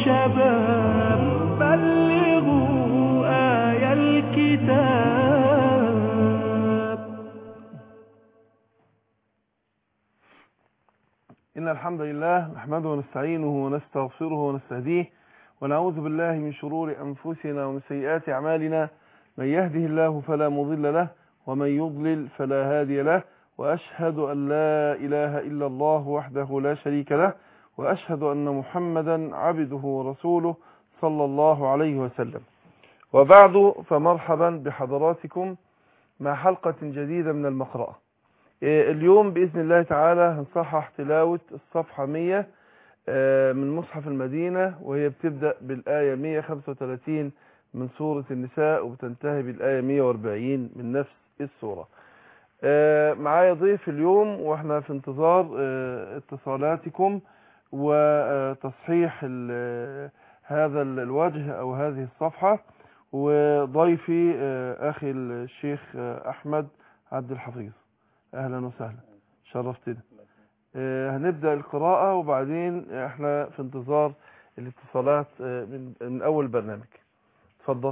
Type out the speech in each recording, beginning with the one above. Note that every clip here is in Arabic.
شباب بلغوا آي الكتاب. إن الحمد لله نحمده ونستعينه ونستغفره ونستهديه ونعوذ بالله من شرور أنفسنا ومن سيئات أعمالنا. من يهده الله فلا مضل له ومن يضلل فلا هادي له، وأشهد أن لا إله إلا الله وحده لا شريك له، وأشهد أن محمدا عبده ورسوله صلى الله عليه وسلم. وبعد، فمرحبا بحضراتكم مع حلقة جديدة من المقرأة. اليوم بإذن الله تعالى هنصحح تلاوة الصفحة 100 من مصحف المدينة، وهي بتبدأ بالآية 135 من سورة النساء وبتنتهي بالآية 140 من نفس السورة. معايا ضيف اليوم واحنا في انتظار اتصالاتكم وتصحيح هذا الوجه أو هذه الصفحة. وضيفي أخي الشيخ أحمد عبد الحفيظ، أهلا وسهلا، شرفتنا. هنبدأ القراءة وبعدين احنا في انتظار الاتصالات من أول برنامج. تفضل.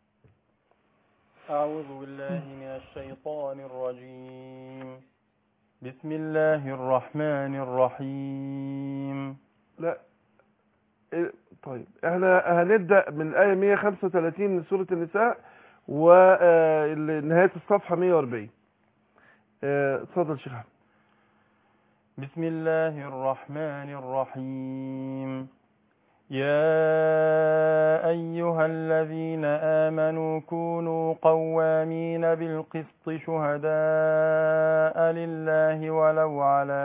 أعوذ بالله من الشيطان الرجيم. بسم الله الرحمن الرحيم. لا، طيب احنا هنبدأ من الآية 135 من سورة النساء ونهاية الصفحة 140. اتفضل شيخ أحمد. بسم الله الرحمن الرحيم. يا أيها الذين آمنوا كونوا قوامين بالقسط شهداء لله ولو على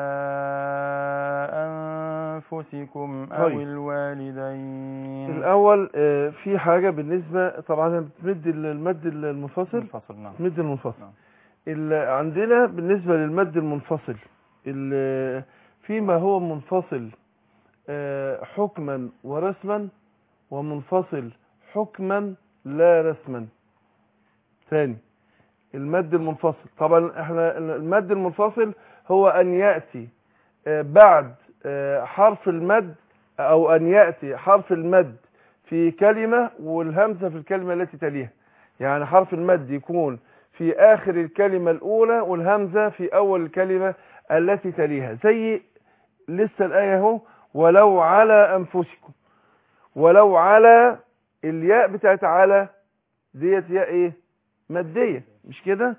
أنفسكم أو الوالدين. الأول في حاجة بالنسبة، طبعا بتمد المد المنفصل. نعم. مد المنفصل. نعم. عندنا بالنسبة للمد المنفصل فيما هو منفصل حكما ورسما، ومنفصل حكما لا رسما. ثاني، المد المنفصل، طبعا احنا المد المنفصل هو ان يأتي بعد حرف المد، او ان يأتي حرف المد في كلمة والهمزة في الكلمة التي تليها. يعني حرف المد يكون في آخر الكلمة الأولى والهمزة في أول الكلمة التي تليها، زي لسه الآية اهو، ولو على أنفسكم. ولو على، الياء بتاعت على ديت ياء ايه؟ مادية، مش كده؟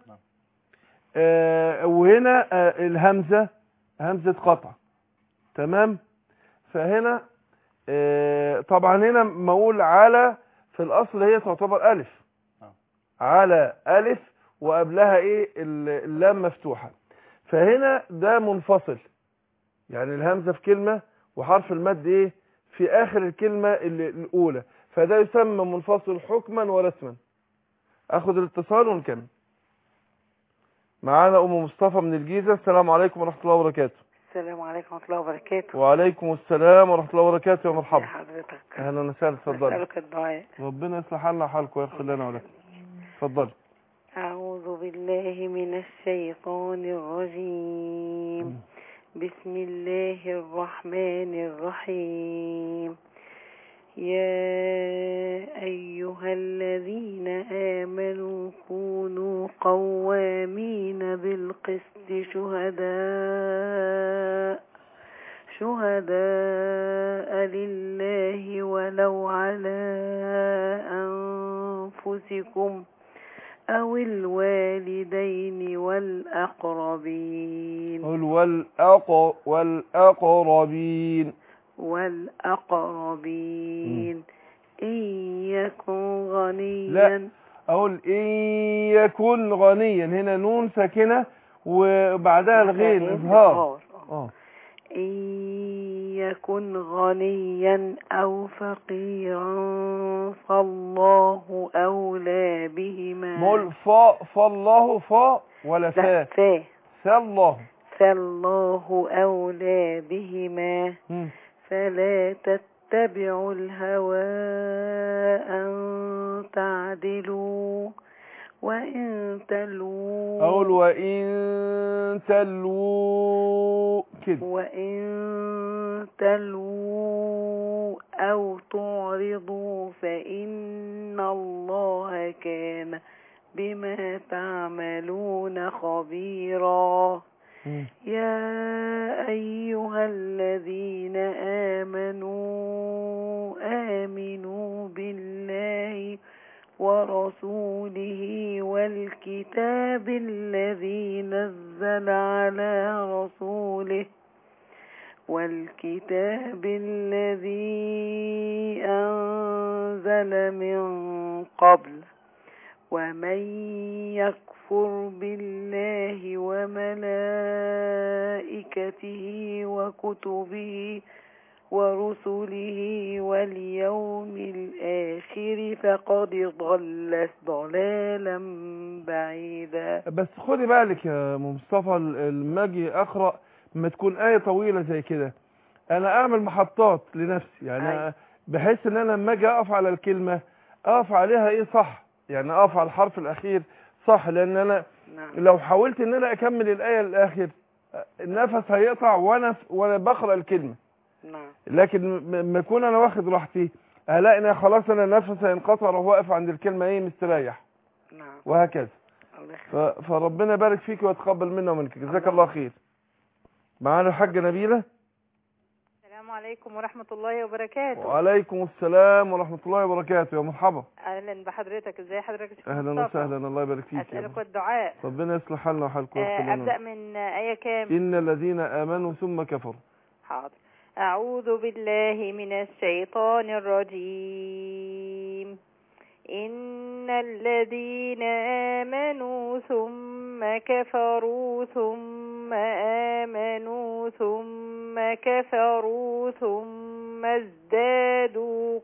وهنا الهمزة همزة قطع. تمام؟ فهنا طبعا هنا ما اقول على في الأصل هي تعتبر ألف. على ألف وقبلها ايه؟ اللام مفتوحة. فهنا ده منفصل، يعني الهمزة في كلمة وحرف المد ايه؟ في آخر الكلمة الأولى، فده يسمى منفصل حكما ورسما. أخذ الاتصال ونكمل. معانا أم مصطفى من الجيزة. السلام عليكم ورحمة الله وبركاته. السلام عليكم ورحمة الله وبركاته. وعليكم السلام ورحمة الله وبركاته. يا مرحبا حضرتك. أهلا وسهلا. اتفضلي. أسألك الدعاء. ربنا يصلح لنا حالكم ويغفر لنا ولكم. اتفضلي. أعوذ بالله من الشيطان الرجيم. بسم الله الرحمن الرحيم. يا أيها الذين آمنوا كونوا قوامين بالقسط شهداء لله ولو على أنفسكم أو الوالدين والأقربين. والأقربين إن يكن غنيا. لا، أقول إن يكن غنيا، هنا نون ساكنة وبعدها الغين إظهار. إن يكن غنيا أو فقيرا فالله أولى بهما. مول فالله فا ولا فا؟ فالله أولى بهما. فلا تتبعوا الهوى أن تعدلوا وإن تلووا. أقول وإن تلووا كده. وإن تلووا أو تعرضوا فإن الله كان بما تعملون خبيرا. يا أيها الذين آمنوا بالله ورسوله والكتاب الذي نزل على رسوله أنزل من قبل ومن يكفر بالله وملائكته وكتبه ورسله واليوم الآخر فقد ضل ضلالا بعيدا. بس خدي بالك يا مصطفى، لما اجي اقرا لما تكون آية طويلة زي كده انا اعمل محطات لنفسي، يعني بحيث ان انا لما اجي اقف على الكلمة اقف عليها ايه صح، يعني اقف على الحرف الاخير صح، لان انا لو حاولت ان انا اكمل الآية للاخر النفس هيقطع وانا بقرا الكلمة. لكن لما اكون انا واخد راحتي هلاقي ان خلاص انا النفس هينقطع وهو واقف عند الكلمة ايه مستريح. وهكذا. فربنا يبارك فيك ويتقبل منا ومنك، جزاك الله خير. معانا الحاجة نبيلة. السلام عليكم ورحمة الله وبركاته. وعليكم السلام ورحمة الله وبركاته، يا مرحبا. أهلا بحضرتك، ازي حضرتك؟ أهلا وسهلا، الله يبارك فيك. أسألك الدعاء. ربنا يصلح حالنا وحالكم. أبدأ من آية كام؟ إن الذين آمنوا ثم كفروا. حاضر. أعوذ بالله من الشيطان الرجيم. إن الذين آمنوا ثم كفروا ثم آمنوا ثم كفروا ثم ازدادوا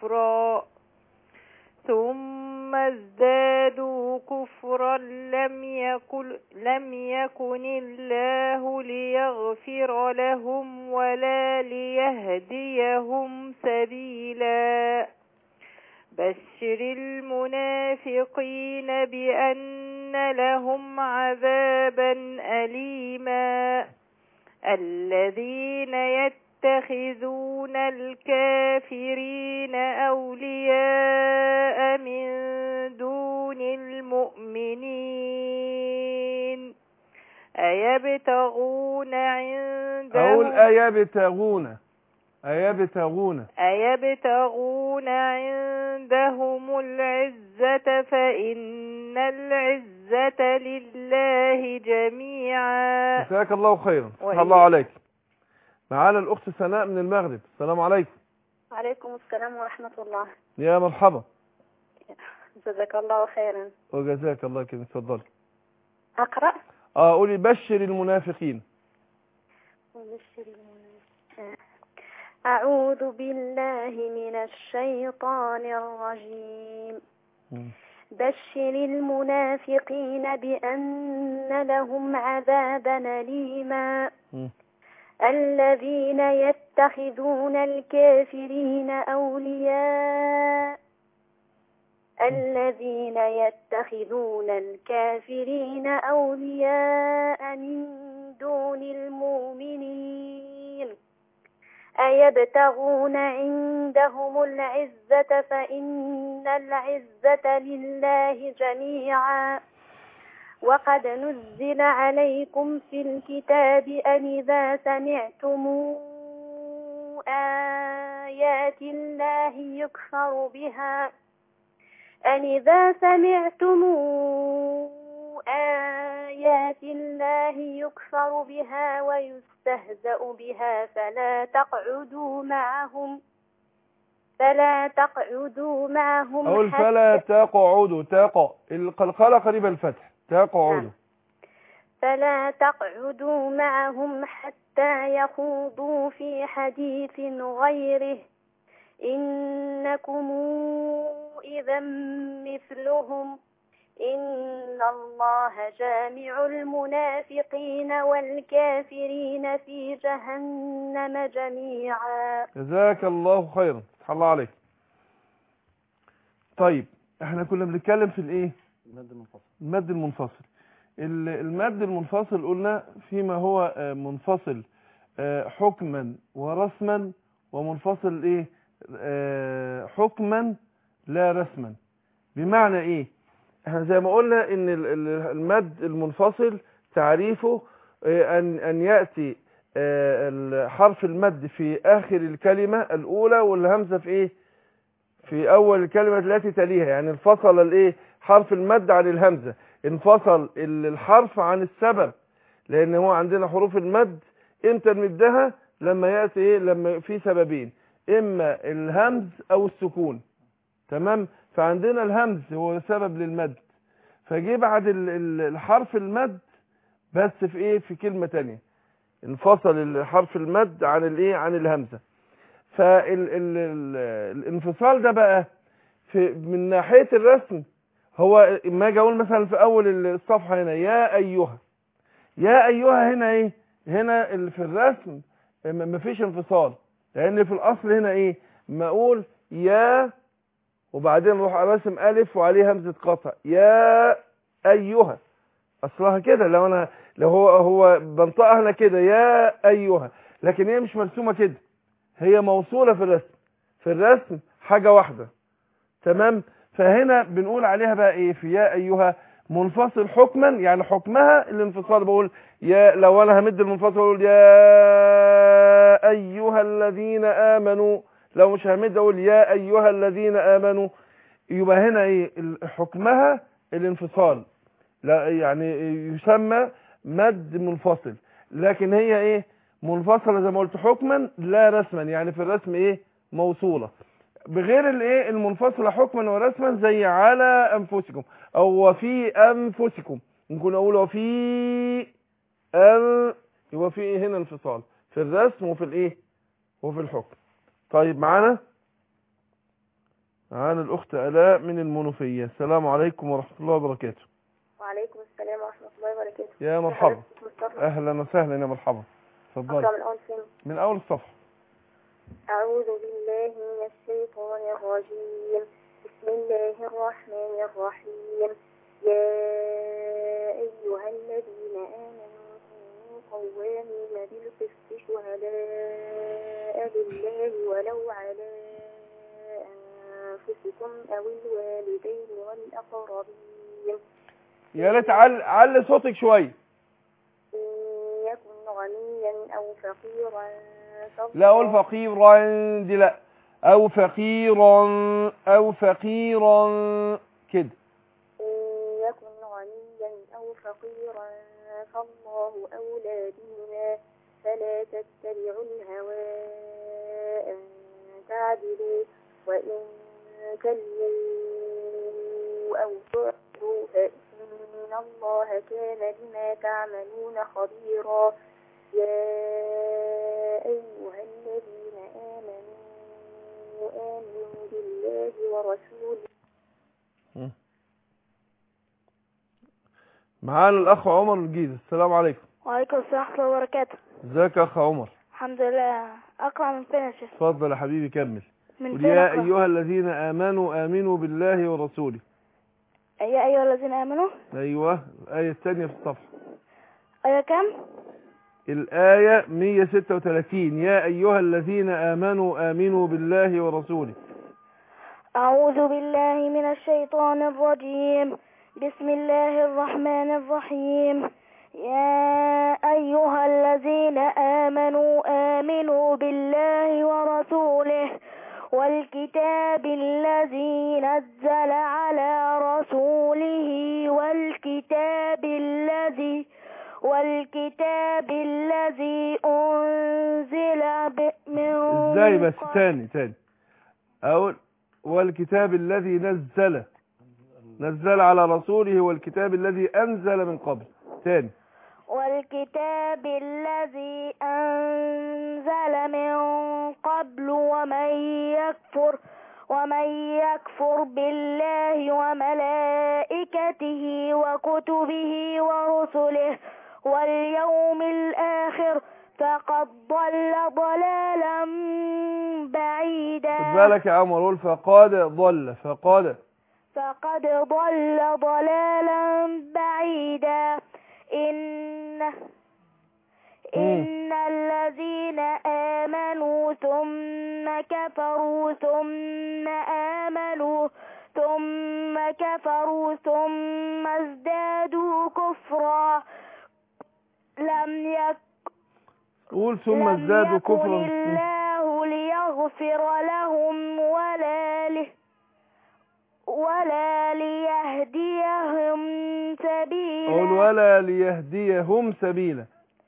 كفرا لم يكن الله ليغفر لهم ولا ليهديهم سبيلا. بشر المنافقين بأن لهم عذابا أليما. الذين يتخذون الكافرين أولياء من دون المؤمنين أيبتغون عندهم العزة فإن العزة لله جميعا. جزاك الله خيرا. الله عليك. معانا الأخت سناء من المغرب. السلام عليكم. وعليكم السلام ورحمة الله. يا مرحبا. جزاك الله خيرا. وجزاك الله كده. اتفضلي. أقرأ. قولي بشر المنافقين. أعوذ بالله من الشيطان الرجيم. بشر المنافقين بأن لهم عذابا أليما. الذين يتخذون الكافرين أولياء من دون المؤمنين أيبتغون عندهم العزة فإن العزة لله جميعا. وقد نزل عليكم في الكتاب أن إذا سمعتم آيات الله يكفر بها ويستهزأ بها فلا تقعدوا معهم أقول فلا تقعدوا القلقلة قريبة الفتح تقعدوا. فلا تقعدوا معهم حتى يخوضوا في حديث غيره إنكم إذا مثلهم إن الله جامع المنافقين والكافرين في جهنم جميعا. جزاك الله خيرا. الله عليك. طيب احنا كنا بنتكلم في الايه؟ المد المنفصل. المد المنفصل قلنا فيما هو منفصل حكما ورسما، ومنفصل ايه حكما لا رسما. بمعنى ايه؟ احنا زي ما قلنا ان المد المنفصل تعريفه ان يأتي حرف المد في اخر الكلمة الاولى، والهمزة في ايه؟ في اول الكلمة التي تليها. يعني انفصل الايه حرف المد عن الهمزة، انفصل الحرف عن السبب، لان هو عندنا حروف المد امتى نمدها؟ لما يأتي ايه؟ لما في سببين، اما الهمز او السكون. تمام؟ فعندنا الهمز هو سبب للمد، فجي بعد الحرف المد بس في ايه؟ في كلمة تانية انفصل الحرف المد عن الايه؟ عن الهمزة. فالانفصال ده بقى من ناحية الرسم، هو ما اجي اقول مثلا في اول الصفحة هنا يا ايها، يا ايها هنا ايه؟ هنا في الرسم مفيش انفصال، لان في الاصل هنا ايه؟ ما اقول يا وبعدين اروح راسم الف وعليه همزه قطع، يا ايها، اصلها كده. لو هو بنطقها هنا كده يا ايها، لكن هي مش مرسومه كده، هي موصوله في الرسم. في الرسم حاجه واحده. تمام؟ فهنا بنقول عليها بقى ايه؟ في يا ايها منفصل حكما، يعني حكمها الانفصال. بقول يا، لو انا همد المنفصل بقول يا ايها الذين امنوا، لو مش همد اقول يا ايها الذين امنوا. يبقى هنا ايه؟ حكمها الانفصال، لا يعني يسمى مد منفصل، لكن هي ايه؟ منفصله زي ما قلت حكما لا رسما، يعني في الرسم ايه؟ موصوله. بغير الايه؟ المنفصله حكما ورسما، زي على انفسكم او وفي انفسكم. ممكن اقول وفي يبقى في ايه؟ هنا انفصال في الرسم وفي الايه؟ وفي الحكم. طيب معانا الأخت آلاء من المنوفية. السلام عليكم ورحمة الله وبركاته. وعليكم السلام ورحمة الله وبركاته. يا مرحبا. أهلا وسهلا يا مرحبا. اتفضلي. أقرأ من أول فين؟ من أول الصفحة. أعوذ بالله من الشيطان الرجيم. بسم الله الرحمن الرحيم. يا أيها الذين آمنوا كونوا قوامين بالقسط شهداء لله ولو على أنفسكم أو الوالدين والأقربين. يا ريت علي صوتك شوية. إن يكن غنيا أو فقيرا. لا أقول فقيرا دي لا، أو فقيرا كده. إن يكن غنيا أو فقيرا فالله أولى بهما فلا تتبعوا الهوى أن تعدلوا وإن تلووا أو تعرضوا فإن الله كان بما تعملون خبيرا. يا أيها الذين آمنوا بالله ورسوله. معانا الأخ عمر الجيزة. السلام عليكم. وعليكم السلام ورحمة الله وبركاته. ازيك يا أخ عمر؟ الحمد لله. أقرأ من فين يا شيخ؟ اتفضل يا حبيبي كمل. من قل فين يا أقرأ؟ أيها الذين آمنوا آمنوا بالله ورسوله. يا أيها الذين آمنوا. أيوه الآية الثانية في الصفحة. آية كم؟ الآية 136. يا أيها الذين آمنوا آمنوا بالله ورسوله. أعوذ بالله من الشيطان الرجيم. بسم الله الرحمن الرحيم. يا أيها الذين آمنوا آمنوا بالله ورسوله والكتاب الذي نزل على رسوله والكتاب الذي أنزل من ازاي بس؟ تاني أقول والكتاب الذي نزل على رسوله والكتاب الذي أنزل من قبل. تاني. والكتاب الذي أنزل من قبل ومن يكفر بالله وملائكته وكتبه ورسله واليوم الآخر فقد ضل ضلالا بعيدا. خد بالك يا عمر، قول فقد ضل ضلالا بعيدا. إن الذين آمنوا ثم كفروا ثم آمنوا ثم كفروا ثم ازدادوا كفرا قول ثم ازدادوا كفرا. لم يكن الله ليغفر لهم ولا ليهديهم سبيلا. قول ولا ليهديهم سبيلا.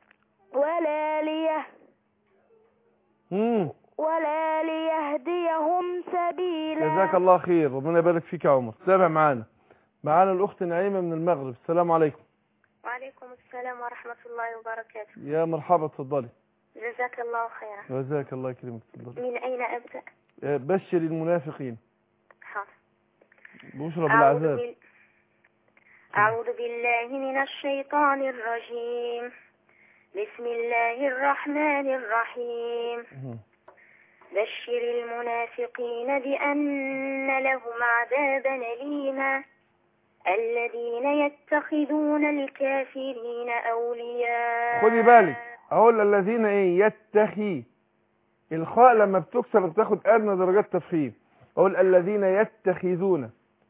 ولا ليهديهم سبيلا. جزاك الله خير، ربنا يبارك فيك يا عمر. تابع معانا الأخت نعيمة من المغرب. السلام عليكم. وعليكم السلام ورحمة الله وبركاته. يا مرحبا، اتفضلي. جزاك الله خيرا. جزاك الله يكرمك، اتفضلي. من أين أبدأ؟ بشر المنافقين. حاضر. بشرى بالعذاب. أعوذ بالله من الشيطان الرجيم. بسم الله الرحمن الرحيم. بشر المنافقين بأن لهم عذابا أليما الذين يتخذون الكافرين أولياء. خدي بالك، أقول الذين يتخي، الخاء لما بتكسر بتاخد أدنى درجات تفخيم. أقول الذين يتخذون.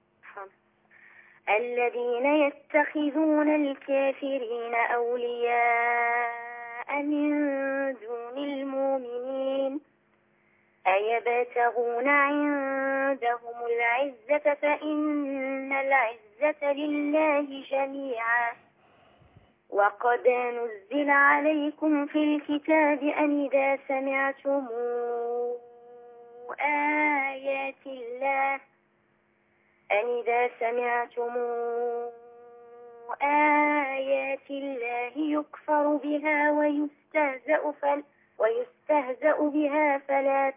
الذين يتخذون الكافرين أولياء من دون المؤمنين أيبتغون عندهم العزة فإن العزة لله جميعا. وقد نزل عليكم في الكتاب أن إذا سمعتم آيات الله يكفر بها ويستهزأ بها فلا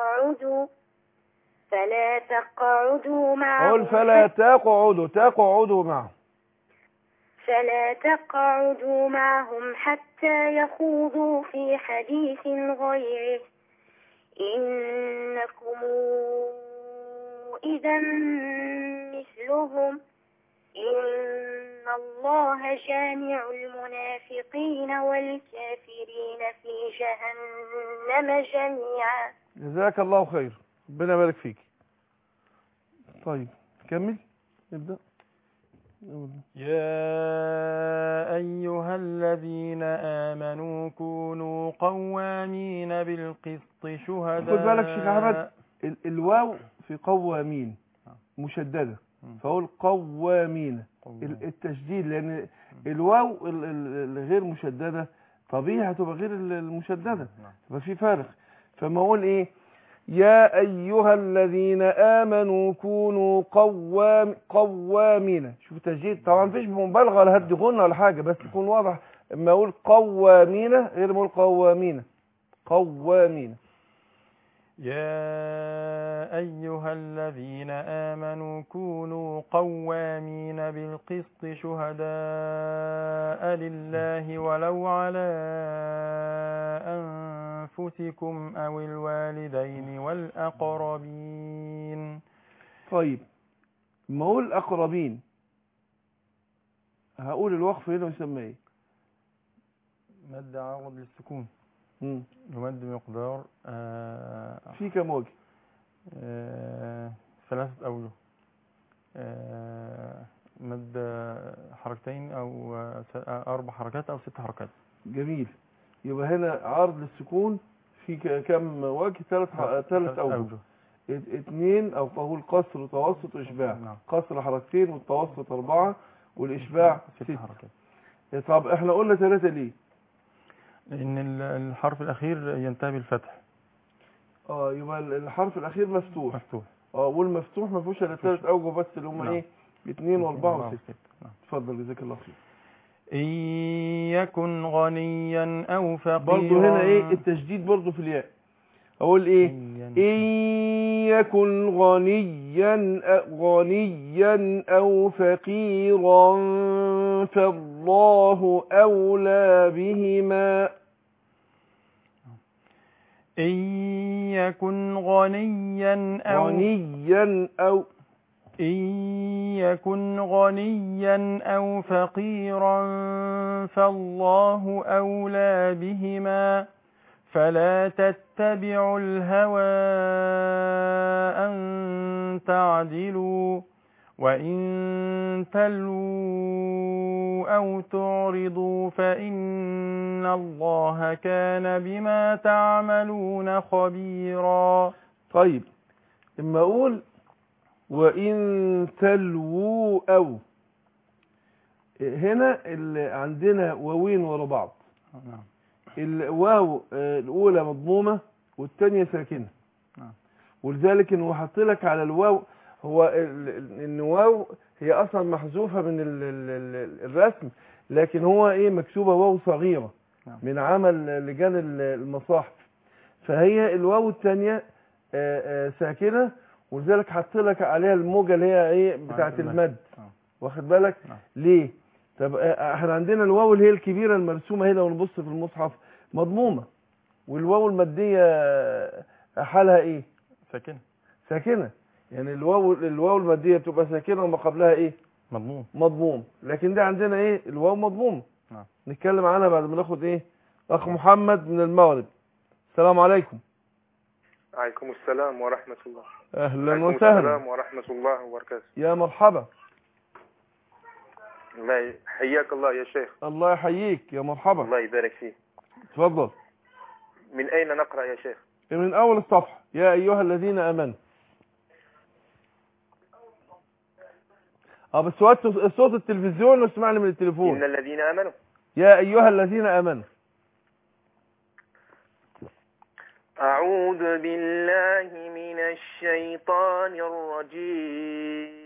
تقعدوا معهم. قول فلا تقعدوا معهم. فلا تقعدوا معهم حتى يخوضوا في حديث غيره إنكم إذا مثلهم إن الله جامع المنافقين والكافرين في جهنم جميعا. جزاك الله خير، ربنا يبارك فيك. طيب كمل، نبدأ. يا أيها الذين آمنوا كونوا قوامين بالقسط شهداء. خد بالك شيخ أحمد، الواو في قوامين مشددة، فأقول قوامين. التشديد لأن الواو الغير مشددة طبيعي هتبقى غير المشددة، ففي فارق. فما أقول إيه؟ يا أيها الذين آمنوا كونوا قوامين. شوف التشديد طبعا مفيش مبالغة ولا هدي غنة ولا حاجة، بس يكون واضح. اما أقول قوامين غير ما أقول قوامين. يا أيها الذين آمنوا كونوا قوامين بالقسط شهداء لله ولو على أنفسكم أو الوالدين والأقربين. طيب ما أقول الأقربين هقول الوقف هنا يسمى ايه؟ مد عرض للسكون. يمد مقدار في كم وجه؟ 3 أوجه. مد حركتين أو 4 حركات أو 6 حركات. جميل. يبقى هنا عرض للسكون في كم وجه؟ 3 أوجه. 2 أو تقول قصر وتوسط وإشباع. قصر حركتين والتوسط 4 والإشباع 6 حركات. طب احنا قلنا 3 ليه؟ لأن الحرف الأخير ينتهي بالفتح. يبقى الحرف الأخير مفتوح. والمفتوح ما فيهوش الا 3 أوجه بس، اللي هم ايه؟ 2 و4 و6. اتفضل جزاك الله خير. إن يكن غنيا أو فقيرا. برضه هنا ايه التشديد برضه في الياء. أقول ايه؟ إن يكن غنيا أو فقيرا فالله أولى بهما. إن يكن غنيا أو إن يكن غنيا أو فقيرا فالله أولى بهما فلا تتبعوا الهوى أن تعدلوا وإن تلووا أو تعرضوا فإن الله كان بما تعملون خبيرا. طيب اما اقول وإن تلووا أو، هنا اللي عندنا واوين ورا بعض، الواو الأولى مضمومة والثانية ساكنة، ولذلك انه حط لك على الواو، هو الواو هي اصلا محذوفة من الرسم، لكن هو ايه مكتوبة واو صغيرة من عمل لجان المصاحف، فهي الواو الثانية ساكنة، ولذلك حط لك عليها الموجة اللي هي ايه بتاعت المد، واخد بالك ليه؟ طب احنا عندنا الواو اللي هي الكبيرة المرسومة هنا لو نبص في المصحف مضمومة، والواو المادية حالها ايه؟ ساكنة، يعني الواو المادية بتبقى ساكنة وما قبلها ايه؟ مضموم، لكن ده عندنا ايه؟ الواو مضموم. نتكلم عنها بعد ما ناخد ايه؟ اخ محمد من المغرب. السلام عليكم. عليكم السلام ورحمة الله. اهلا عليكم وسهلا. السلام ورحمة الله وبركاته. يا مرحبا. الله حياك الله يا شيخ. الله يحييك، يا مرحبا. الله يبارك فيك. تفضل. من أين نقرأ يا شيخ؟ من أول الصفحة. يا أيها الذين آمنوا. بس صوت التلفزيون واسمعني من التليفون. إن الذين آمنوا. يا أيها الذين آمنوا. أعوذ بالله من الشيطان الرجيم.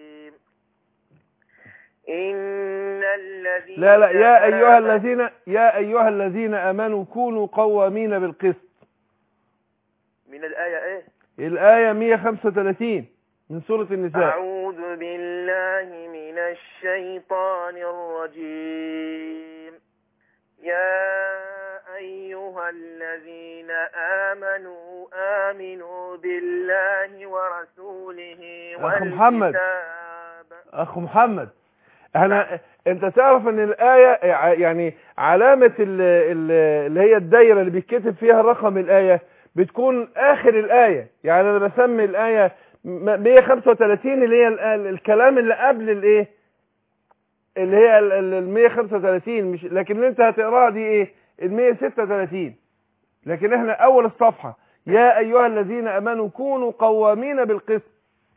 إن الذين لا يا أيها الذين آمنوا كونوا قوامين بالقسط. من الآية إيه؟ الآية 135 من سورة النساء. أعوذ بالله من الشيطان الرجيم. يا أيها الذين آمنوا آمنوا بالله ورسوله والكتاب. أخ محمد انت تعرف ان الآية يعني علامة اللي هي الدايرة اللي بيتكتب فيها رقم الآية بتكون آخر الآية، يعني انا بسمي الآية 135 اللي هي الكلام اللي قبل الايه اللي هي ال 135، مش لكن اللي انت هتقراها دي ايه ال 136، لكن احنا اول الصفحة يا ايها الذين امنوا كونوا قوامين بالقسط.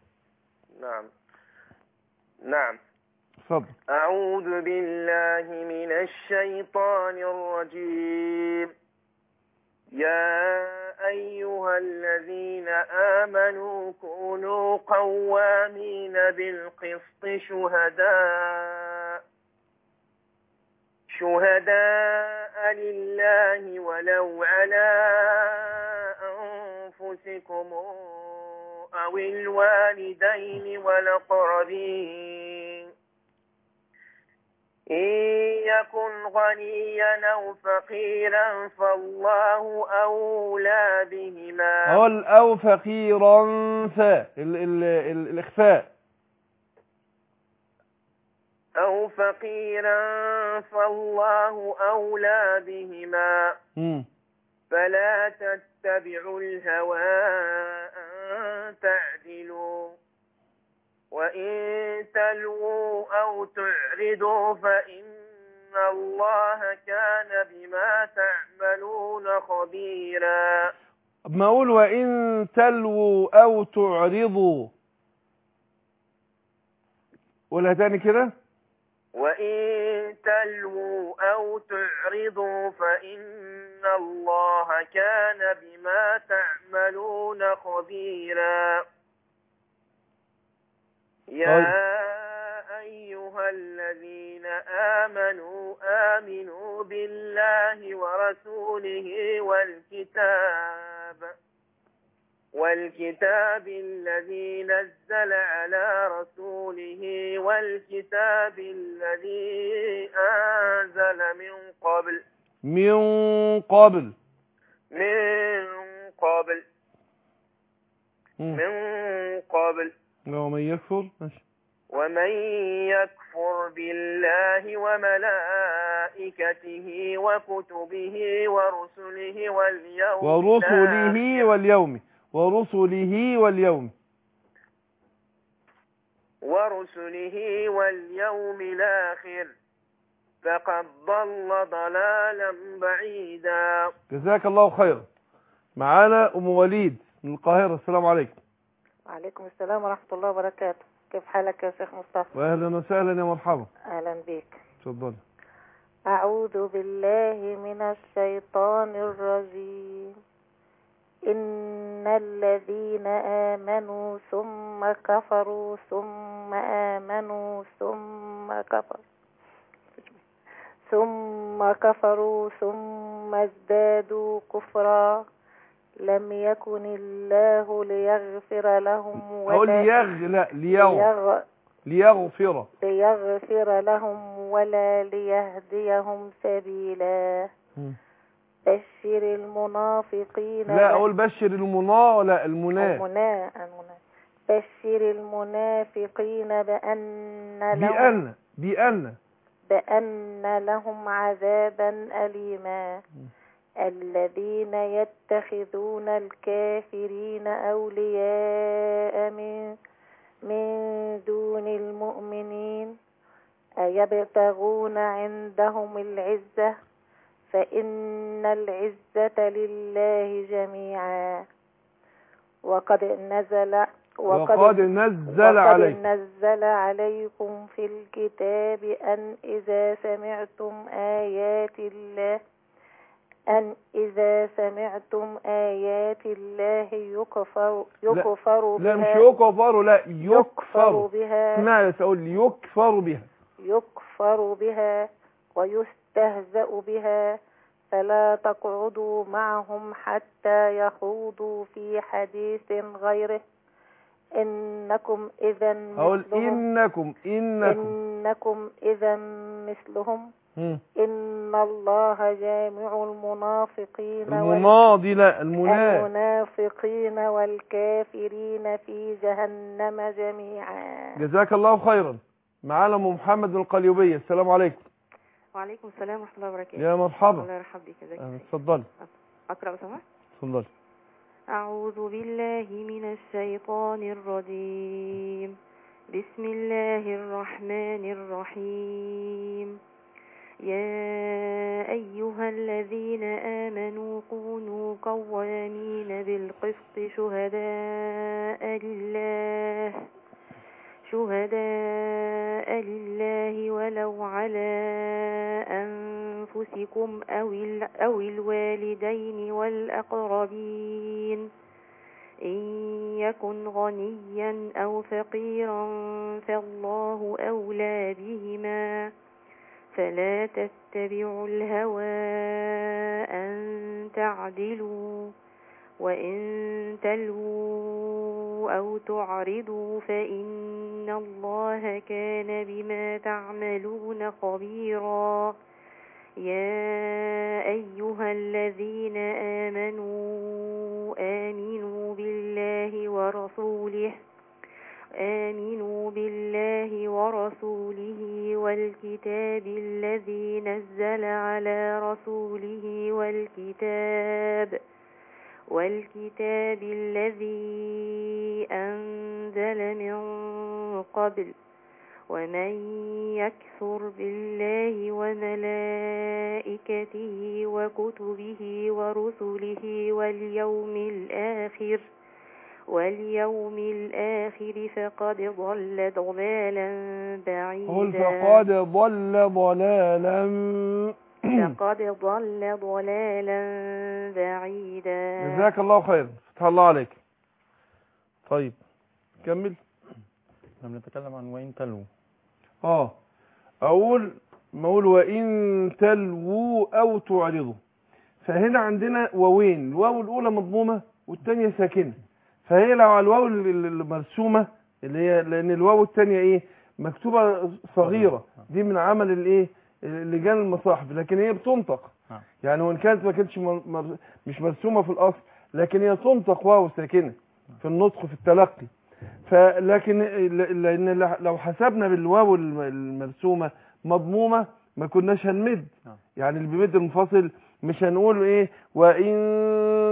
نعم. اتفضل. أعوذ بالله من الشيطان الرجيم. يا أيها الذين آمنوا كونوا قوامين بالقسط شهداء لله ولو على أنفسكم أو الوالدين والأقربين إن يكن غنيا أو فقيرا فالله أولى بهما. أو فقيرا الإخفاء. أو فقيرا فالله أولى بهما. فلا تتبعوا الهوى أن تعدلوا وإن تلووا أو تعرضوا فإن الله كان بما تعملون خبيرا. ما أقول وإن تلووا أو تعرضوا، قولها تاني كده. وإن تلووا أو تعرضوا فإن الله كان بما تعملون خبيرا. يا أيها الذين آمنوا آمنوا بالله ورسوله والكتاب الذي نزل على رسوله والكتاب الذي أنزل من قبل ومن يكفر ماشي. ومن يكفر بالله وملائكته وكتبه ورسله واليوم الآخر فقد ضل ضلالا بعيدا. جزاك الله خيرا. معانا أم وليد من القاهرة. السلام عليكم. وعليكم السلام ورحمة الله وبركاته. كيف حالك يا شيخ مصطفى؟ وأهلا وسهلا يا مرحبا. أهلا بك. تفضل. أعوذ بالله من الشيطان الرجيم. إن الذين آمنوا ثم كفروا ثم آمنوا ثم كفروا ثم ازدادوا كفرا لم يكن الله ليغفر لهم ليغفر لهم ولا ليهديهم سبيلا. بشر المنافقين بشر بشر المنافقين بأن لهم عذابا أليما. الذين يتخذون الكافرين أولياء من دون المؤمنين أيبتغون عندهم العزة فإن العزة لله جميعا. وقد نزل عليكم في الكتاب أن إذا سمعتم آيات الله يكفر بها ويستهزأ بها فلا تقعدوا معهم حتى يخوضوا في حديث غيره إنكم إذا مثلهم إن الله جامع المنافقين والكافرين في جهنم جميعا. جزاك الله خيرا. معانا أم محمد من القليوبية. السلام عليكم. وعليكم السلام ورحمة الله وبركاته. يا مرحبا. الله يرحب بك. اتفضلي. أقرأ بسمع. اتفضلي. أعوذ بالله من الشيطان الرجيم. بسم الله الرحمن الرحيم. يا أيها الذين آمنوا كونوا قوامين بالقسط شهداء لله ولو على أنفسكم أو الوالدين والأقربين إن يكن غنيا أو فقيرا فالله أولى بهما فلا تتبعوا الهوى أن تعدلوا وإن تلووا أو تعرضوا فإن الله كان بما تعملون خبيرا. يا أيها الذين آمنوا آمنوا بالله ورسوله والكتاب الذي نزل على رسوله والكتاب الذي أنزل من قبل ومن يكفر بالله وملائكته وكتبه ورسله واليوم الآخر فقد ضل ضلالا بعيدا. جزاك الله خير. فتح الله عليك. طيب كمل. لما نتكلم عن وإن تلووا أقول وإن تلووا أو تعرضوا، فهنا عندنا واوين، الواو الأولى مضمومة والثانية ساكنة، فهي لو على الواو المرسومة اللي هي لأن الواو الثانية مكتوبة صغيرة، دي من عمل لجان المصاحف، لكن هي بتنطق يعني وإن كانت ما كانتش مش مرسومة في الأصل، لكن هي تنطق واو ساكنة في النطق في التلقي. فلكن لان لو حسبنا بالواو المرسومه مضمومه ما كناش هنمد. يعني اللي بيمد المنفصل مش هنقول ايه وان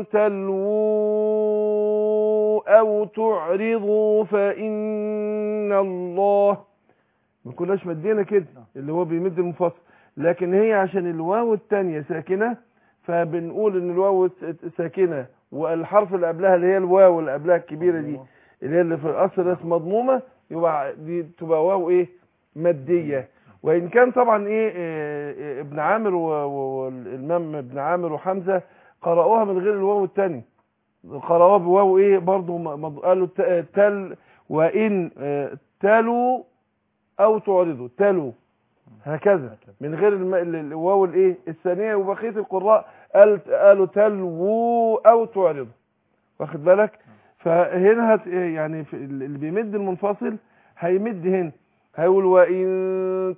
تلووا او تعرضوا فان الله، ما كناش مدينا كده اللي هو بيمد المنفصل. لكن هي عشان الواو الثانيه ساكنه فبنقول ان الواو ساكنه والحرف اللي قبلها اللي هي الواو اللي قبلها الكبيره دي اللي هي اللي في الاصل ناس مضمومه، يبقى دي تبقى واو ايه ماديه. وان كان طبعا ايه ابن عامر والامام ابن عامر وحمزه قرأوها من غير الواو الثاني، قرأوها بواو ايه برضه قالوا تل وان تلوا او تعرضوا تلوا هكذا من غير الواو الايه الثانيه. وبقيه القراء قالوا تلووا او تعرضوا، واخد بالك؟ فهنا يعني اللي بيمد المنفصل هيمد هنا هيقول وإن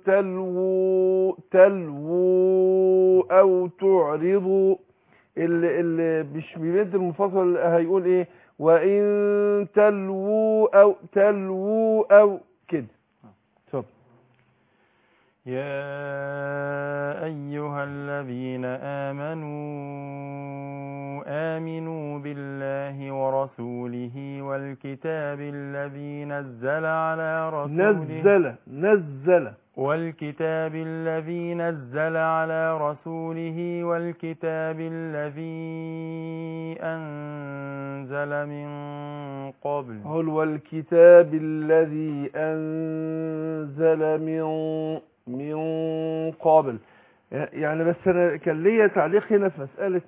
تلووا أو تعرضوا. اللي مش بيمد المنفصل هيقول إيه وإن تلووا أو كده. اتفضل. يا أيها الذين آمنوا بالله ورسوله والكتاب الذي نزل على رسوله والكتاب الذي نزل على رسوله والكتاب الذي أنزل من قبل والكتاب الذي أنزل من قبل. يعني بس أنا كان ليا تعليق هنا في مسألة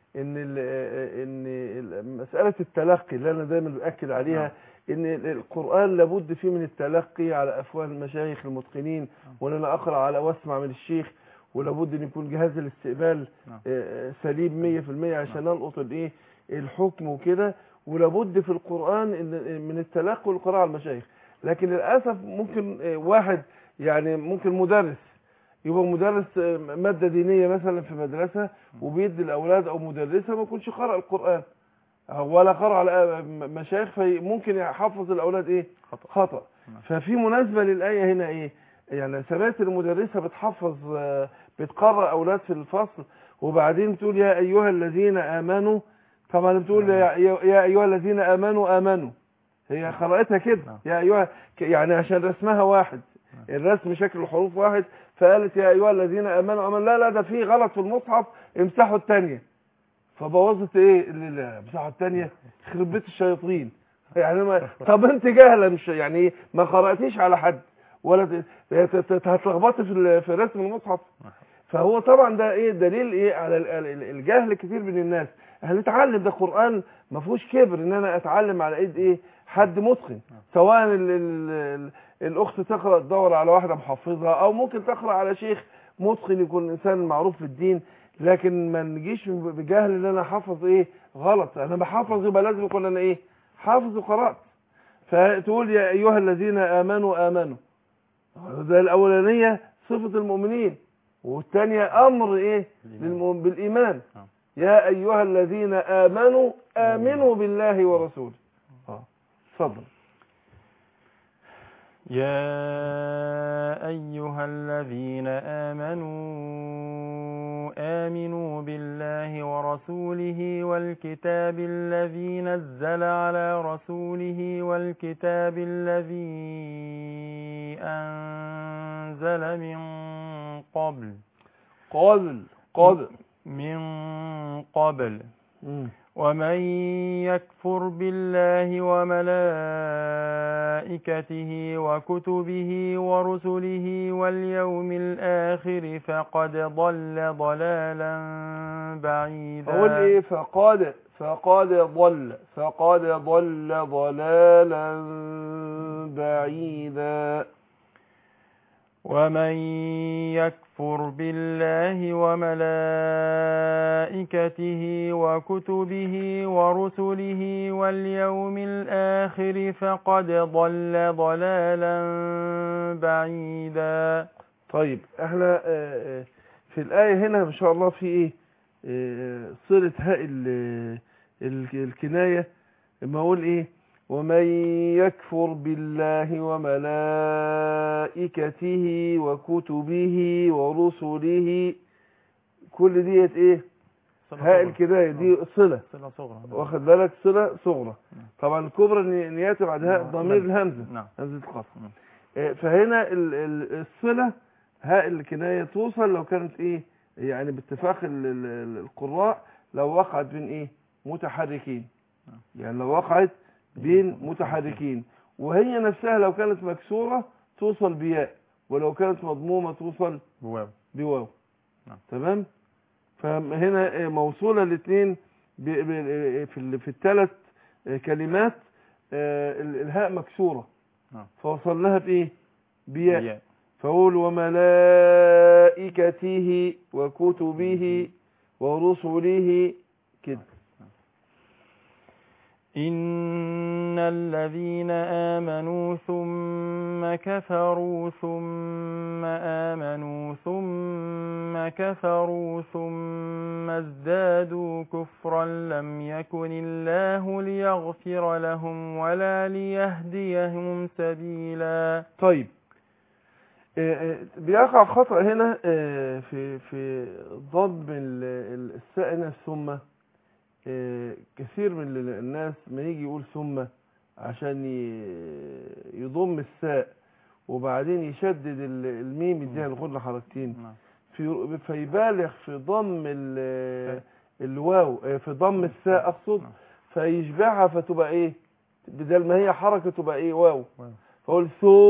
ان مسألة التلقي اللي انا دايما بأكد عليها ان القرآن لابد فيه من التلقي على افواه المشايخ المتقنين، وان انا اقرأ على واسمع من الشيخ، ولابد ان يكون جهاز الاستقبال سليم 100% عشان القط الايه الحكم وكده. ولابد في القرآن من التلقي والقراءة على المشايخ. لكن للأسف ممكن واحد يعني ممكن مدرس يبقى مدرس مادة دينية مثلا في مدرسة وبيدي الأولاد أو مدرسة ما يكونش قرأ القرآن ولا قرأ على مشايخ، فممكن يحفظ الأولاد إيه خطأ. ففي مناسبة للآية هنا إيه يعني سمعت المدرسة بتحفظ بتقرأ أولاد في الفصل وبعدين بتقول يا أيها الذين آمنوا. طبعا بتقول يا أيها الذين آمنوا هي قرأتها كده يا أيها يعني عشان رسمها واحد الرسم شكل الحروف واحد فقالت يا أيها الذين آمنوا لا ده في غلط في المصحف امسحوا الثانية فبوظت ايه امسحوا الثانية يخرب بيت الشياطين. يعني طب انت جاهلة مش يعني ايه ما قرأتيش على حد ولا هتلخبطي في رسم المصحف. فهو طبعا ده ايه دليل ايه على الجهل كتير من الناس. هنتعلم ده قرآن ما فيهوش كبر ان انا اتعلم على ايد ايه حد متقن، سواء الاخت تقرأ تدور على واحدة محفظها او ممكن تقرأ على شيخ متقن يكون انسان معروف في الدين. لكن ما نجيش بجهل ان انا حافظ ايه غلط. انا بحفظ يبقى لازم يكون انا ايه حافظ وقرأت. فتقول يا ايها الذين آمنوا ده الاولانية صفة المؤمنين والثانية امر ايه بالايمان. يا ايها الذين آمنوا بالله ورسوله. اتفضل. يا أيها الذين آمنوا بالله ورسوله والكتاب الذي نزل على رسوله والكتاب الذي أنزل من قبل ومن يكفر بالله وملائكته وكتبه ورسله واليوم الآخر فقد ضل ضلالا بعيدا. أقول إيه فقد ضل ضلالا بعيدا. ومن يكفر بالله وملائكته وكتبه ورسله واليوم الآخر فقد ضل ضلالا بعيدا. طيب احنا في الآية هنا ما شاء الله في ايه صلة هاء الكناية. لما اقول ايه ومن يكفر بالله وملائكته وكتبه ورسله، كل ديت ايه؟ هاء الكناية دي صلة صغرى. واخد بالك؟ صلة صغرى. طبعا الكبرى نياتي بعدها ضمير الهمزة، همزة القطع. فهنا الصلة هاء الكناية توصل لو كانت ايه يعني باتفاق القراء، لو وقعت بين ايه متحركين، يعني لو وقعت بين متحركين، وهي نفسها لو كانت مكسورة توصل بياء، ولو كانت مضمومة توصل بواو. تمام. فهنا موصولة الاثنين في الثلاث كلمات، الهاء مكسورة فوصلناها بايه؟ بياء. فقول وملائكته وكتبه ورسله كده. إن الذين آمنوا ثم كفروا ثم آمنوا ثم كفروا ثم ازدادوا كفرا لم يكن الله ليغفر لهم ولا ليهديهم سبيلا. طيب بيقع خطأ هنا في ضم الساء ثم. كثير من الناس ما يجي يقول ثم عشان يضم الساء وبعدين يشدد الميم يديها الغنة حركتين، فيبالغ في ضم الواو، في ضم الساء اقصد، فيشبعها فتبقى ايه؟ بدل ما هي حركة تبقى ايه؟ واو. فقول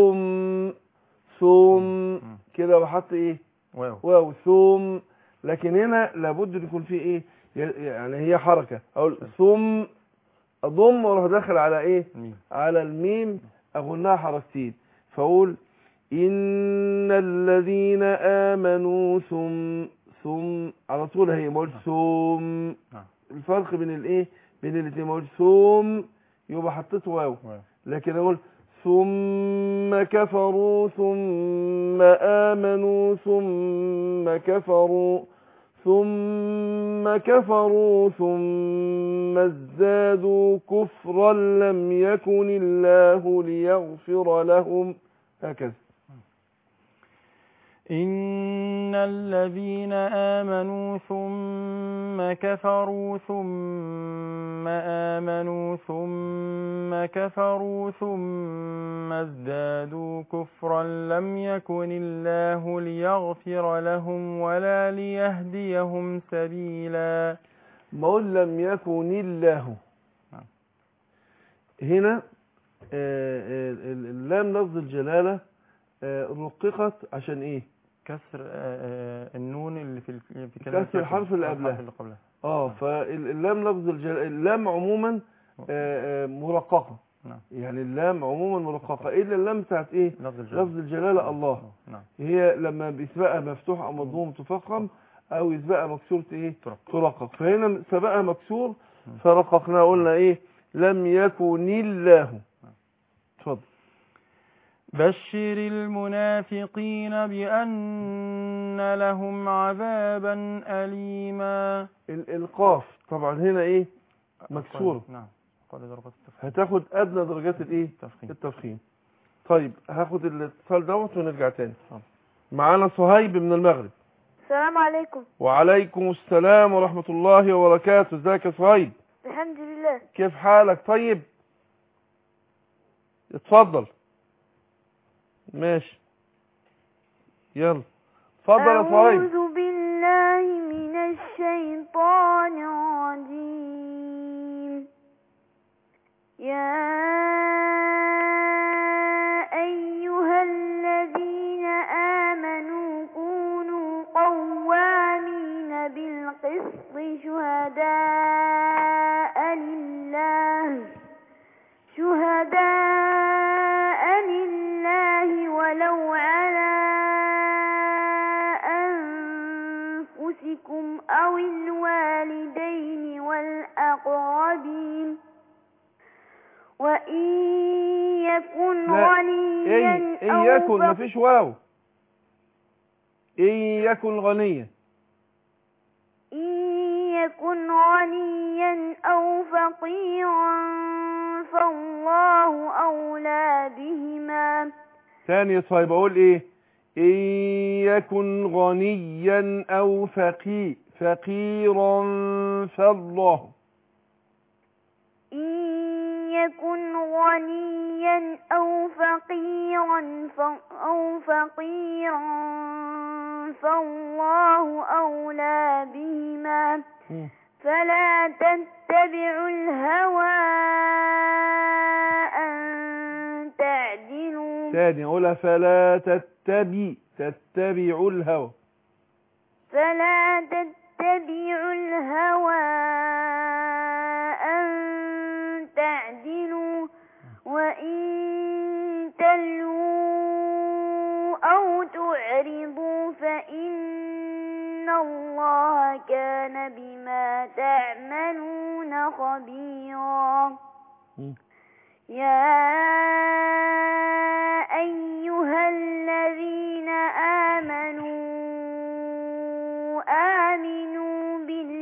ثم كده وحط ايه؟ واو ثم. لكن هنا لابد يكون فيه ايه؟ يعني هي حركة، اقول ثم اضم واروح داخل على ايه؟ على الميم اغنها حركتين. فاقول ان الذين امنوا ثم على طول هي بقول ثم. الفرق بين الايه؟ بين الاثنين، بقول ثم يبقى حطيت واو، لكن اقول ثم كفروا ثم آمنوا ثم كفروا ثم كفروا ثم ازدادوا كفرا لم يكن الله ليغفر لهم، هكذا. إن الذين آمنوا ثم كفروا ثم آمنوا ثم كفروا ثم ازدادوا كفرا لم يكن الله ليغفر لهم ولا ليهديهم سبيلا. ما قل لم يكن الله هنا اللام لفظ الجلالة رققت عشان ايه؟ كسر النون اللي في كلمة كسر الحرف اللي قبلها. فاللام لفظ اللام عموما مرققة. يعني اللام عموما مرققة الا اللام بتاعت ايه؟ لفظ الجلالة الله. هي لما بيسبقها مفتوح او مضموم تفخم، او يسبقها مكسور ايه؟ ترقق. فهنا سبقها مكسور فرققنا، قلنا ايه؟ لم يكن الله. اتفضل. بشر المنافقين بأن لهم عذابا أليما. القاف طبعا هنا ايه؟ مكسور. نعم. هتاخد ادنى درجات الايه؟ التفخيم. طيب هاخد الاتصال دوت ونرجع تاني. معانا صهيب من المغرب. السلام عليكم. وعليكم السلام ورحمة الله وبركاته. ازيك يا صهيب؟ الحمد لله. كيف حالك؟ طيب اتفضل. ماشي يلا اتفضل يا صهيب. أعوذ بالله من الشيطان الرجيم. يا أيها الذين آمنوا كونوا قوامين بالقسط شهداء لله ولو على أنفسكم أو الوالدين والأقربين وإن يكن غنيا أو يكن مفيش واو. إن يكن غنيا أو فقيرا فالله أولى بهما. ثاني صحيح بقول ايه؟ إن يكن غنيا أو فقيرا فالله. إن يكن غنيا أو فقيرا فالله أولى بهما. فلا تتبعوا الهوى أن تعدلوا. ثاني أقولها فلا تتبعوا الهوى. فلا تتبعوا الهوى أن تعدلوا وإن تلووا أو تعرضوا فإن الله كان بما تعملون خبيرا. يا أيها الذين آمنوا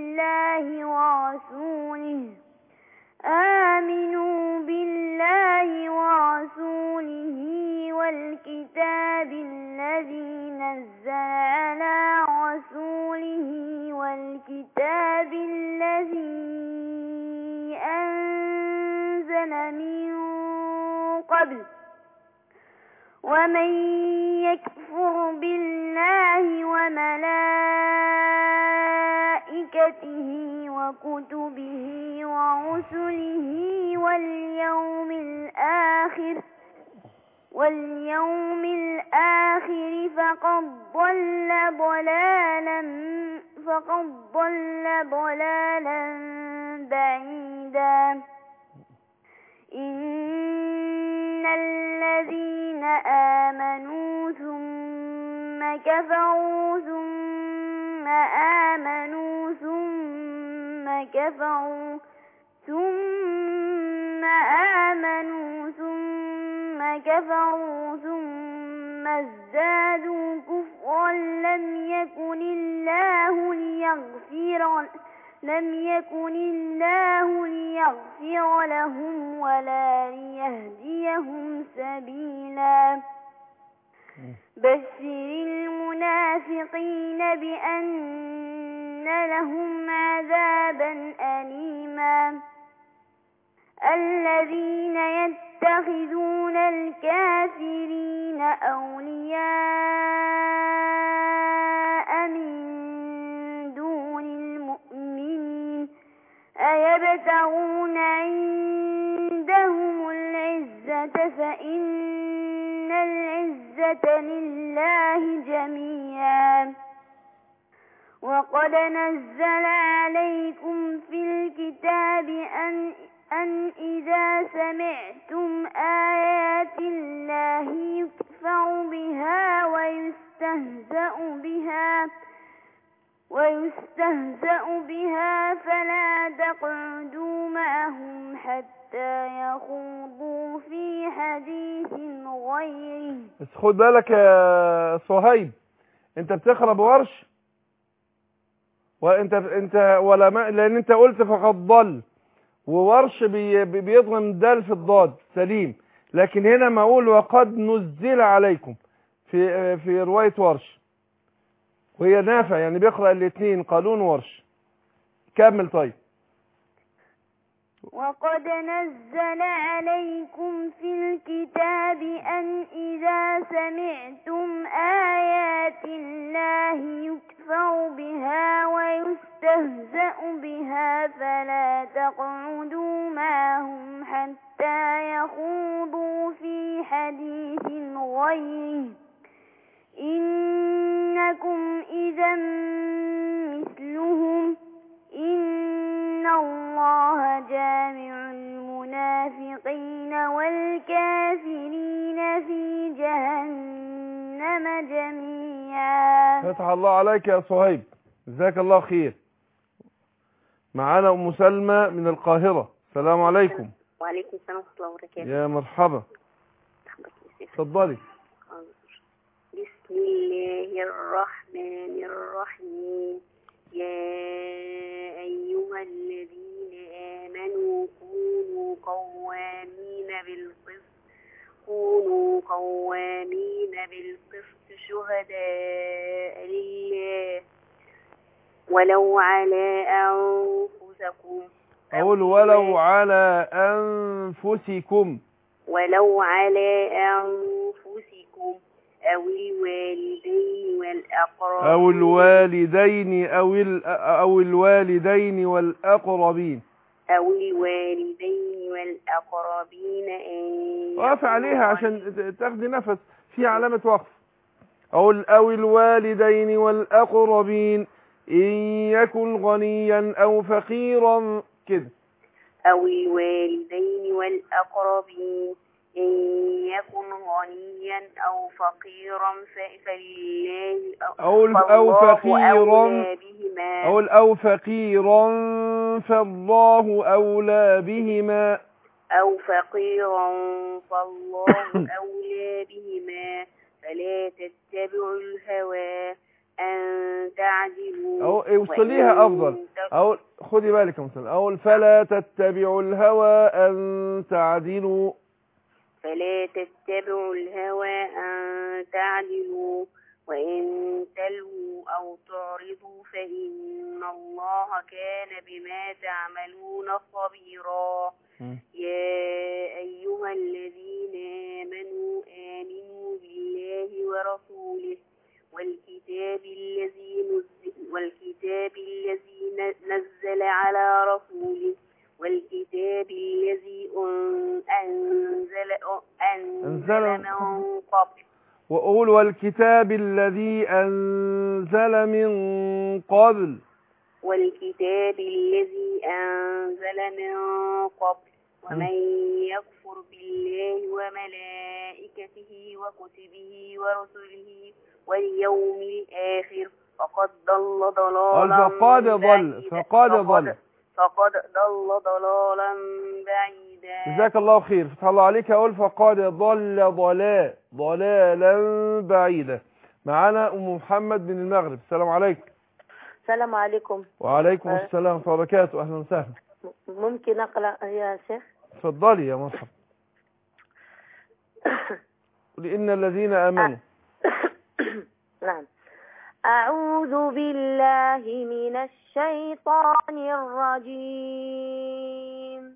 بالله ورسوله والكتاب الذي نزل على رسوله والكتاب الذي أنزل من قبل ومن يكفر بالله وملائكته وكتبه ورسله واليوم الآخر فقد ضل ضلالا بعيدا. إن الذين آمنوا ثم كفروا ثم آمنوا ثم كفروا ثم ازدادوا كفرا لم يكن الله ليغفر لهم ولا ليهديهم سبيلا. بشر المنافقين بأن لهم عذابا أليما. الذين يتخذون الكافرين أولياء من دون المؤمنين أيبتغون عندهم العزة فإن العزة لله جميعا. وقد نزل عليكم في الكتاب أن إذا سمعتم آيات الله يكفر بها ويستهزأ بها فلا تقعدوا معهم حتى يخوضوا في حديث غيره. بس خد بالك يا صهيب، انت بتقرأ بورش وانت ولا ما، لان انت قلت فقد ضل، وورش بيضغم الدال في الضاد سليم، لكن هنا ما اقول وقد نزل عليكم في رواية ورش، وهي نافع يعني بيقرأ الاثنين قالون ورش. كمل طيب. وقد نزل عليكم في الكتاب أن إذا سمعتم آيات الله يكفر بها ويستهزأ بها فلا تقعدوا معهم حتى يخوضوا في حديث غيره إنكم إذا مثلهم إن الله جامع المنافقين والكافرين في جهنم جميعا. فتح الله عليك يا صهيب، جزاك الله خير. معانا أم سلمى من القاهرة. السلام عليكم. وعليكم السلام ورحمة الله وبركاته. يا مرحبا، اتفضلي. بسم الله الرحمن الرحيم. يا أيها الذين آمنوا كونوا قوامين بالقسط شهداء لله ولو على أنفسكم أقول ولو على أنفسكم أو الوالدين والأقربين أو الوالدين والأقربين وقف عليها عشان تاخدي نفس في علامة وقف. أو الوالدين والأقربين إن يكن غنيا أو فقيرا كده. أو الوالدين والأقربين إن يكن غنيا أو فقيرا فلله أو فقيرا فالله أولى بهما فلا تتبعوا الهوى أن تعدلوا أو اوصليها أفضل. أو خدي بالك مثلا أو فلا تتبعوا الهوى أن تعدلوا وإن تلووا أو تعرضوا فإن الله كان بما تعملون خبيرا. يا أيها الذين آمنوا بالله ورسوله والكتاب الذي نزل على رسوله والكتاب الذي أنزل من قبل وأقول والكتاب الذي أنزل من قبل ومن يكفر بالله وملائكته وكتبه ورسله واليوم الآخر فقد ضل ضلالا بعيدا. جزاك الله خير، فتح الله عليك. أقول فقد ضل ضلالا بعيدا. معانا أم محمد من المغرب. السلام عليكم. السلام عليكم. وعليكم السلام ورحمة الله وبركاته. أهلا وسهلا. ممكن أقرأ يا شيخ؟ اتفضلي يا مرحبا. قولي إن الذين آمنوا. نعم. أعوذ بالله من الشيطان الرجيم.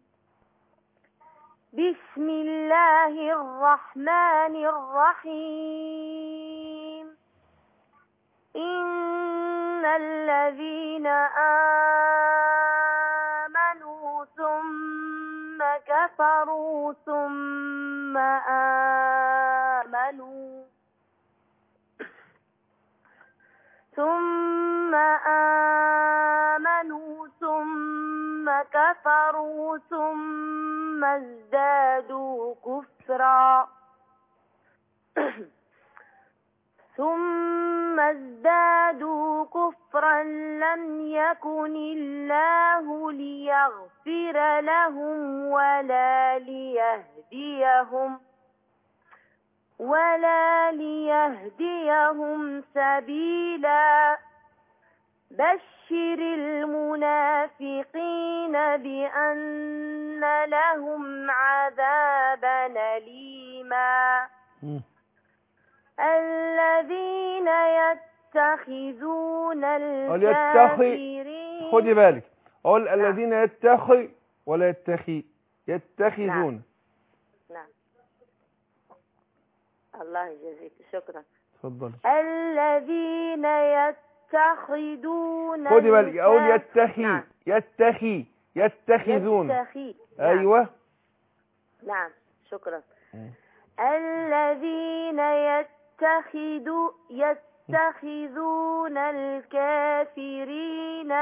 بسم الله الرحمن الرحيم. إن الذين آمنوا ثم كفروا ثم آمنوا ثم كفروا ثم ازدادوا كفرا لم يكن الله ليغفر لهم ولا ليهديهم سبيلا. بشر المنافقين بأن لهم عذابا أليما. الذين يتخذون الكافرين. خدي بالك. قول الذين يتخذ ولا يتخذون. نعم. الله يجزيك. شكرا. تفضل. الذين يتخذون. خدي بالك. أقول يتخذون. أيوة. نعم. شكرا. الذين يتخذون الكافرين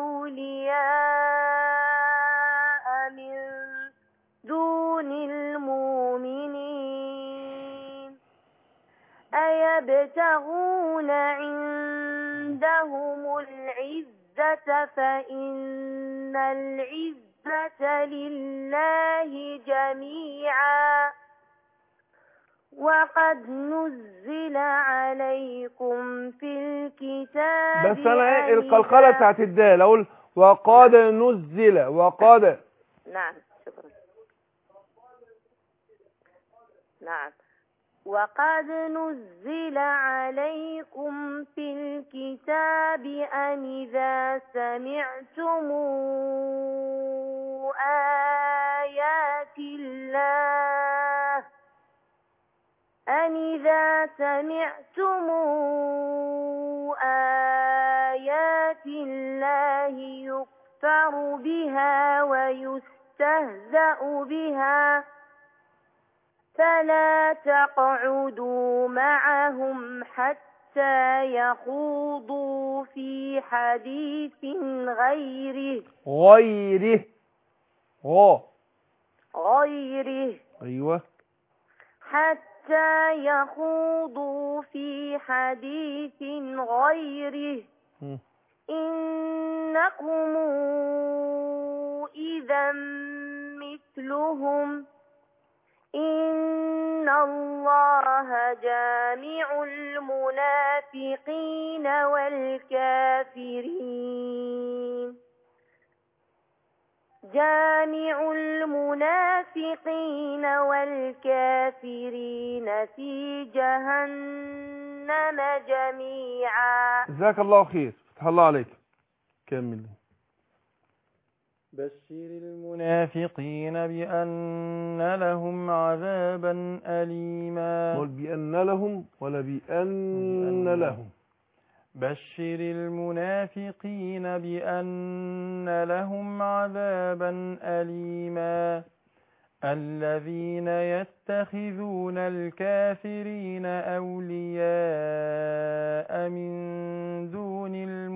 أولياء من دون المؤمنين أيبتغون عندهم العزة فإن العزة لله جميعا. وقد نزل عليكم في الكتاب. بس انا القلقله بتاعت الدال. اقول وقد نزل. نعم. شكرا. نعم. وقد نزل عليكم في الكتاب أن إذا سمعتم آيات الله يكفر بها ويستهزأ بها فلا تقعدوا معهم حتى يخوضوا في حديث غيره أيوة حتى يخوضوا في حديث غيره إنكم إذا مثلهم إن الله جامع المنافقين والكافرين في جهنم جميعا. جزاك الله خير، فتح الله عليك. كمل. بشر المنافقين بأن لهم عذابا أليما. قل بأن لهم ولا بأن لهم؟ بشر المنافقين بأن لهم عذابا أليما الذين يتخذون الكافرين أولياء من دون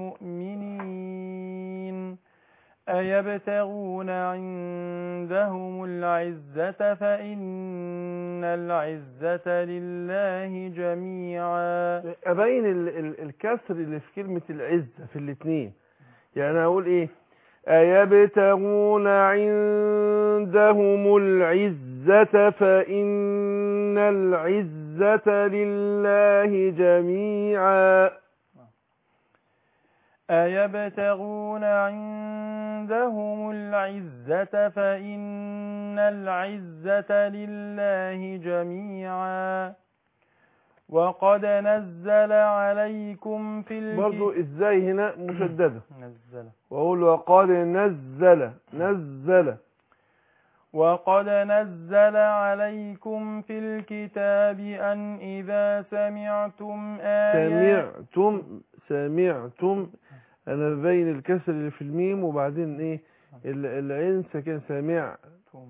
المؤمنين أيبتغون عندهم العزة فإن العزة لله جميعا. أبين الكسر اللي في كلمة العزة في الاثنين، يعني أقول إيه؟ أيبتغون عندهم العزة فإن العزة لله جميعا. أيبتغون عندهم العزة فإن العزة لله جميعا وقد نزل عليكم في برضو إزاي هنا مشددة نزل وأقول وقد نزل وقد نزل عليكم في الكتاب أن إذا سمعتم سمعتم أنا بين الكسر اللي في الميم وبعدين إيه العين ساكن سمعتم.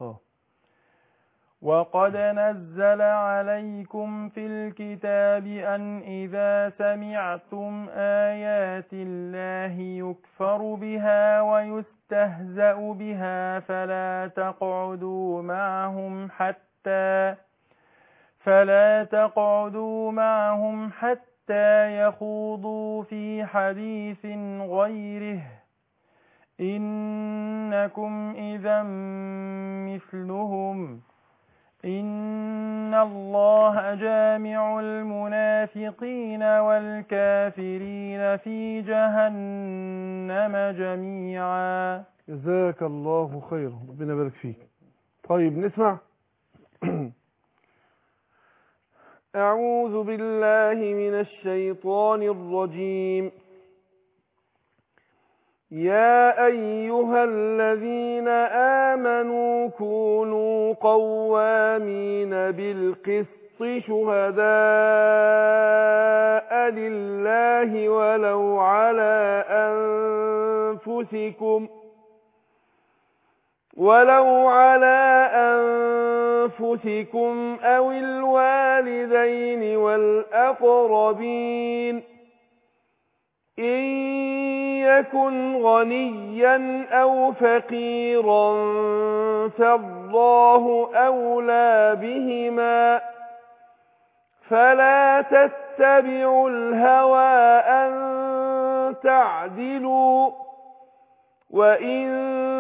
وقد نزل عليكم في الكتاب أن إذا سمعتم آيات الله يكفر بها ويستهزأ بها فلا تقعدوا معهم حتى يخوضوا في حديث غيره إنكم إذا مثلهم إن الله جامع المنافقين والكافرين في جهنم جميعا. جزاك الله خيرا، ربنا يبارك فيك. طيب نسمع. أعوذ بالله من الشيطان الرجيم. يا أيها الذين آمنوا كونوا قوامين بالقسط شهداء لله ولو على أنفسكم أو الوالدين والأقربين إن يكن غنيا أو فقيرا فالله أولى بهما فلا تتبعوا الهوى أن تعدلوا وإن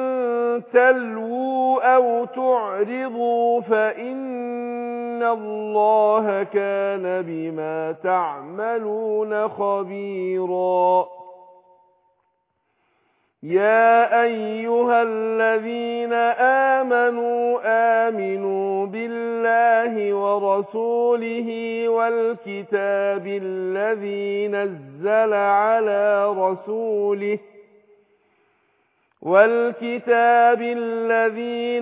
تلووا أو تعرضوا فإن الله كان بما تعملون خبيرا. يا أيها الذين آمنوا آمنوا بالله ورسوله والكتاب الذي نزل على رسوله والكتاب الذي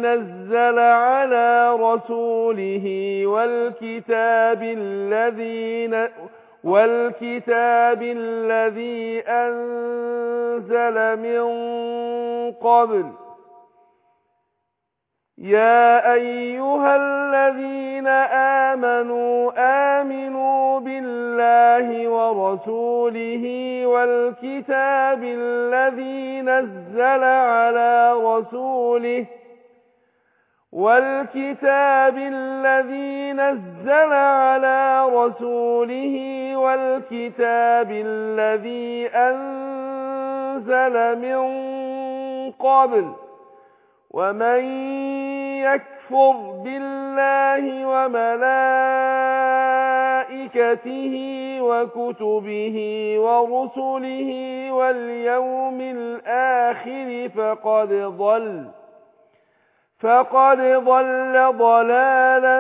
أنزل من قبل يا أيها الذين آمنوا آمنوا بالله ورسوله والكتاب الذي نزل على رسوله والكتاب الذي أنزل من قبل ومن يكفر بالله وملائكته وكتبه ورسله واليوم الآخر فقد ضل ضلالا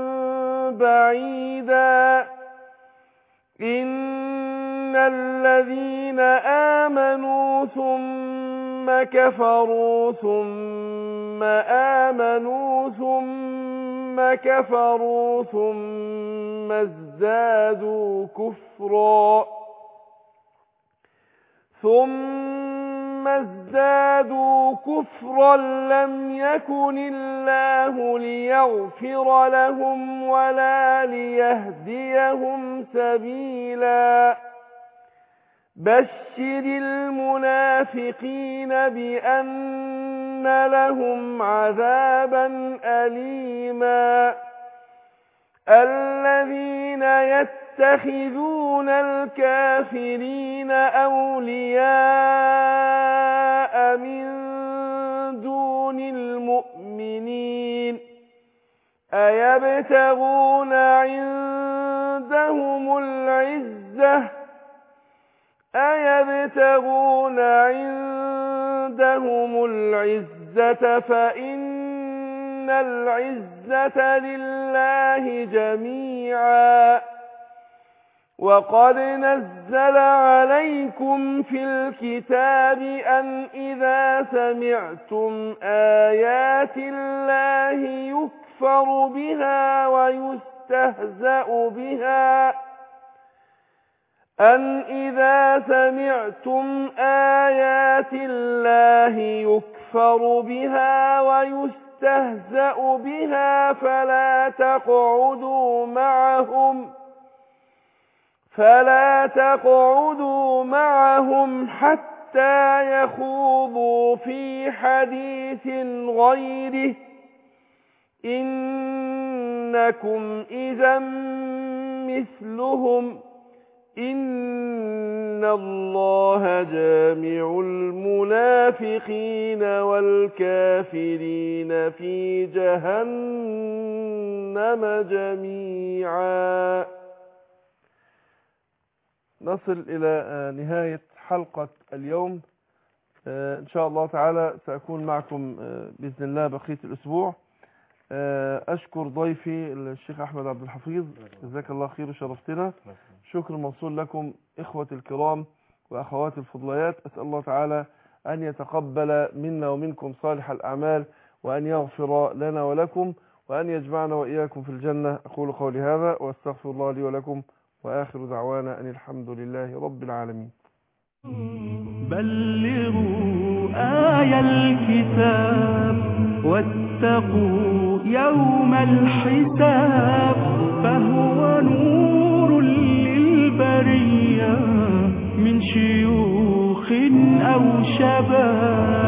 بعيدا. إن الذين آمنوا ثم كفروا ثم آمنوا ثم كفروا ثم ازدادوا كفرا لم يكن الله ليغفر لهم ولا ليهديهم سبيلا. بشر المنافقين بأن لهم عذابا أليما. الذين يتخذون الكافرين أولياء من دون المؤمنين أيبتغون عندهم العزة فإن العزة لله جميعا. وقد نزل عليكم في الكتاب أن إذا سمعتم آيات الله يكفر بها ويستهزأ بها فلا تقعدوا معهم حتى يخوضوا في حديث غيره إنكم إذا مثلهم إن الله جامع المنافقين والكافرين في جهنم جميعا. نصل إلى نهاية حلقة اليوم. إن شاء الله تعالى سأكون معكم بإذن الله بقية الأسبوع. أشكر ضيفي الشيخ أحمد عبد الحفيظ، جزاك الله خير وشرفتنا. شكر موصول لكم إخوتي الكرام وأخواتي الفضليات. أسأل الله تعالى أن يتقبل منا ومنكم صالح الأعمال وأن يغفر لنا ولكم وأن يجمعنا وإياكم في الجنة. أقول قولي هذا وأستغفر الله لي ولكم وآخر دعوانا أن الحمد لله رب العالمين. بلغوا آي الكتاب واتقوا يوم الحساب فهو نور للبرية من شيوخ أو شباب.